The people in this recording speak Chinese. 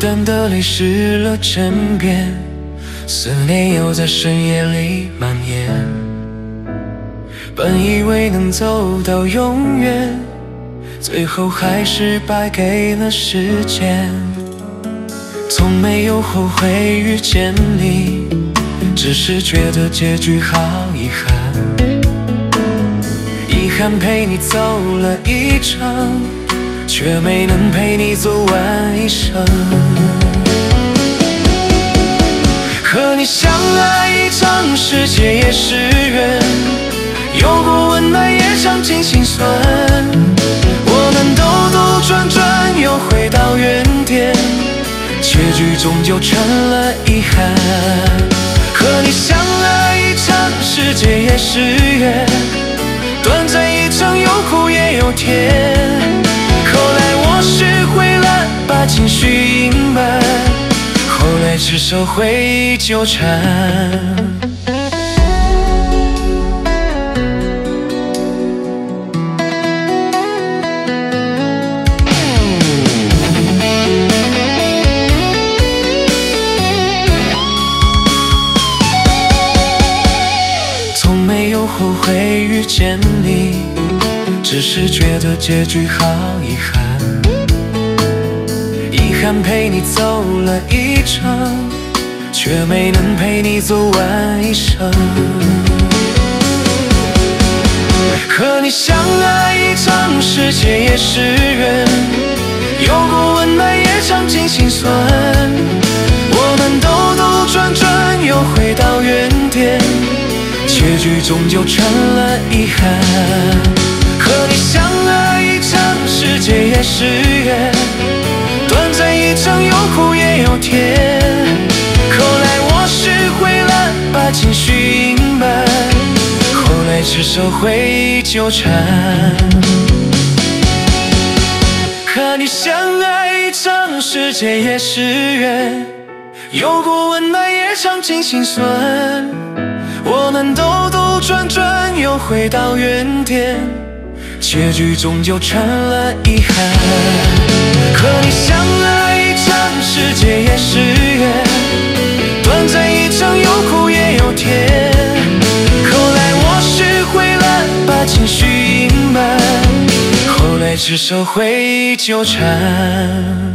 转的泪湿了枕边，思念又在深夜里蔓延。本以为能走到永远，最后还是败给了时间。从没有后悔遇见你，只是觉得结局好遗憾。遗憾陪你走了一程，却没能陪你走完一生。和你相爱一场，世界也是缘，有过温暖也尝尽心酸。我们兜兜转转又回到原点，结局终究成了遗憾。和你相爱一场，世界也是缘，短暂一程，有苦也有甜。后来我学会了把情绪隐瞒，后来只收回纠缠。后悔遇见你，只是觉得结局好遗憾。遗憾陪你走了一程，却没能陪你走完一生。和你相爱一场，世界也是缘，有过温暖也尝尽心酸。我们兜兜转转又回到原点，结局终究成了遗憾。和你相爱一场，世界也是缘，短暂一程，有苦也有甜。后来我学会了把情绪隐瞒，后来只收回纠缠。和你相爱一场，世界也是缘，有过温暖也尝尽心酸。我们兜兜转转又回到原点，结局终究成了遗憾。和你相爱一场，世界也是缘，短暂一程，有苦也有甜。后来我学会了把情绪隐瞒，后来只收回纠缠。